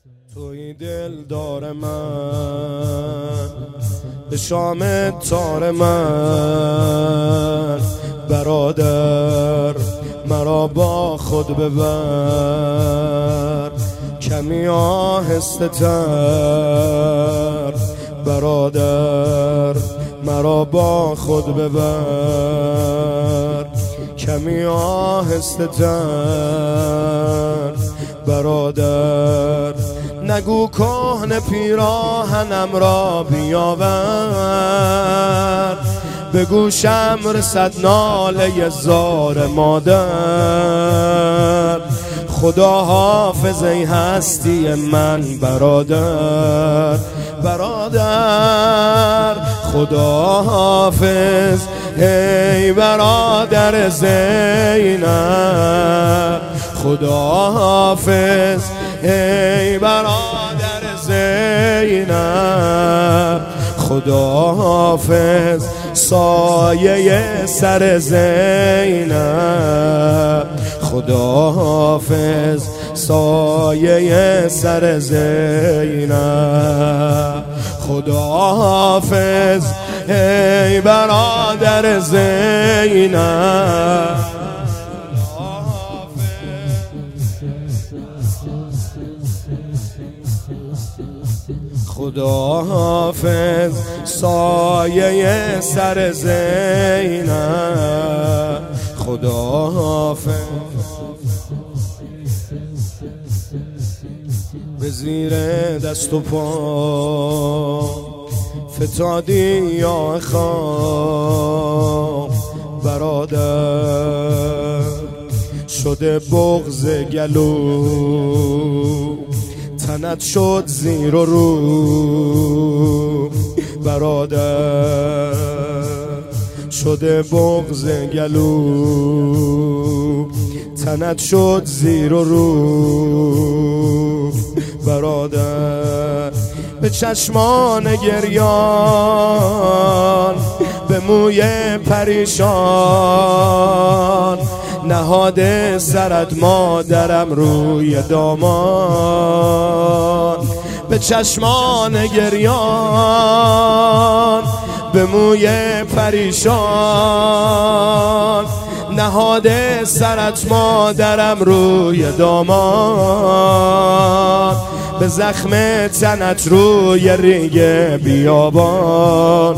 توی دلدار من، به شام تار من، برادر مرا با خود ببر، کمی آهسته تر. برادر مرا با خود ببر، کمی آهسته تر. برادر نگو کهنه پیراهنم را بیاور، به گوشم رسد ناله زار مادر. خدا حافظ ای هستی من برادر، برادر خدا حافظ ای برادر زینب. خدا حافظ ای برادر زینب. خدا حافظ سایه سر زینب. خدا حافظ سایه سر زینب. خدا حافظ ای برادر زینب. خدا حافظ سایه سر زینب. خدا حافظ به زیر دست و پا فتادی یا خام. برادر شده بغض گلو، تنت شد زیر و رو. برادر شده بغض گلو، تنت شد زیر و رو. برادر به چشمان گریان، به موی پریشان، نهاده سرت مادرم روی دامان. به چشمان گریان، به موی پریشان، نهاده سرت مادرم روی دامان. به زخم تنت روی ریگ بیابان.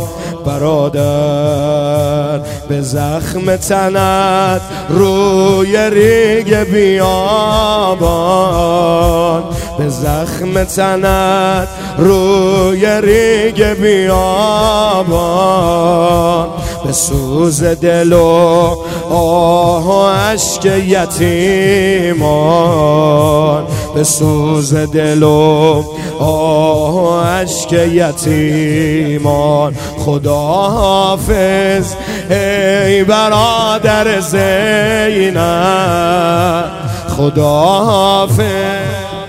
برادر به زخم تنت روی ریگ بیابان. به زخم تنت روی ریگ بیابان. به سوز دل و آه و اشک یتیمان. به سوز دل و آه و اشک یتیمان. خدا حافظ ای برادر زینب. خدا حافظ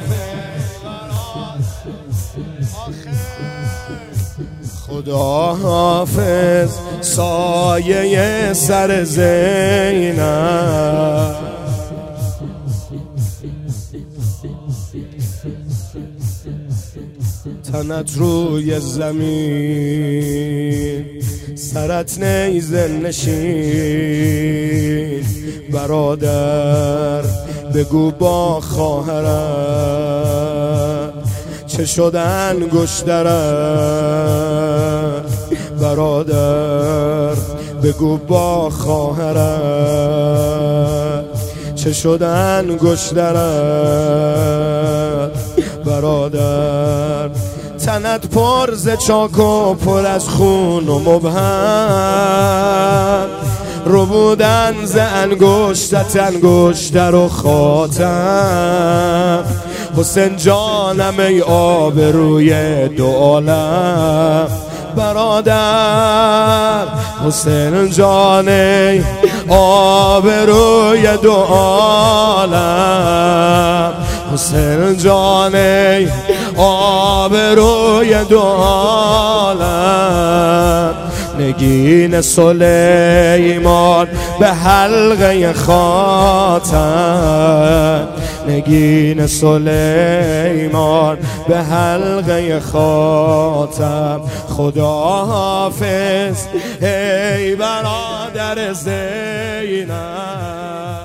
خدا حافظ سایه سر زینب. تنت روی زمین، سرت نیزه نشین. برادر بگو با خواهرت چه شد انگشترت. برادر بگو با خواهرت چه شد انگشترت. برادر تنت پر ز چاک و پر از خون و مبهم، رو بودن ز انگشتت انگشتر و خاتم. حسین جانم ای آبروی دو عالم. برادر حسین جان ای آبروی دو عالم. حسین جان ای آبروی دو عالم. نگین سلیمان به حلقه خاتم، نگین سلیمان به حلقه خاتم. خدا حافظ ای برادر زینب.